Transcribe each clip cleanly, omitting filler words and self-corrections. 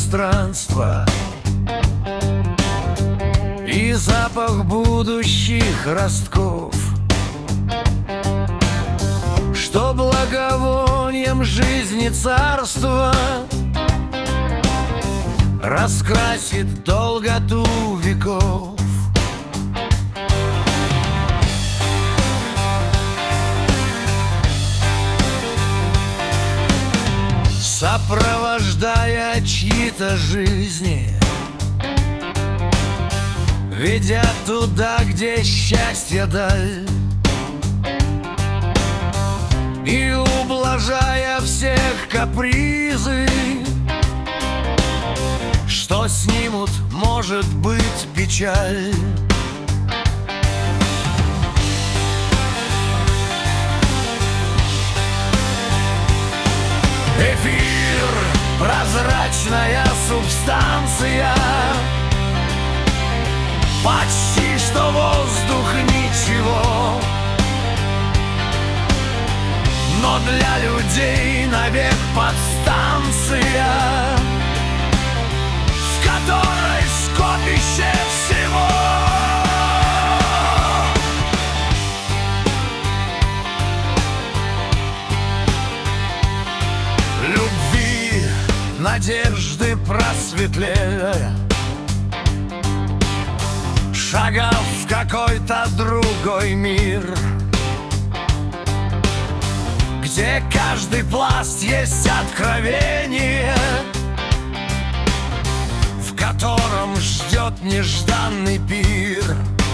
пространства и запах будущих ростков, что благовонием жизни царства раскрасит долготу веков. Сопровождая чьи-то жизни, ведя туда, где счастье даль, и ублажая всех капризы, что снимут, может быть, печаль. Эфир, прозрачная субстанция, почти что воздух, ничего, но для людей навек подстанция, в которой скопище всего. Любви, надежды просветления, шагав в какой-то другой мир, где каждый пласт есть откровение, в котором ждет нежданный пир.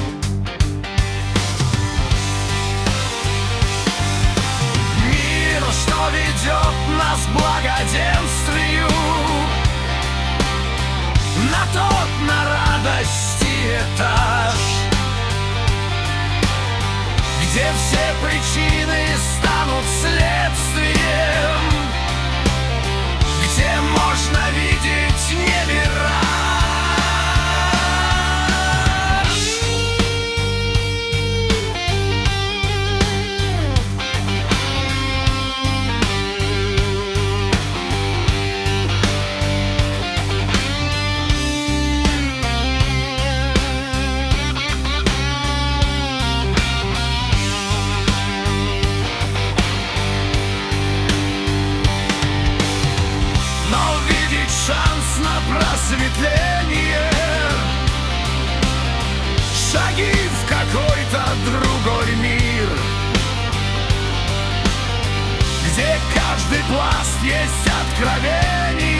Мир, что ведет нас к благоденствию, на тот, на радости этаж, где все причины станут следствием, где можно видеть не мираж. Просветление, шаги в какой-то другой мир, где каждый пласт есть откровение,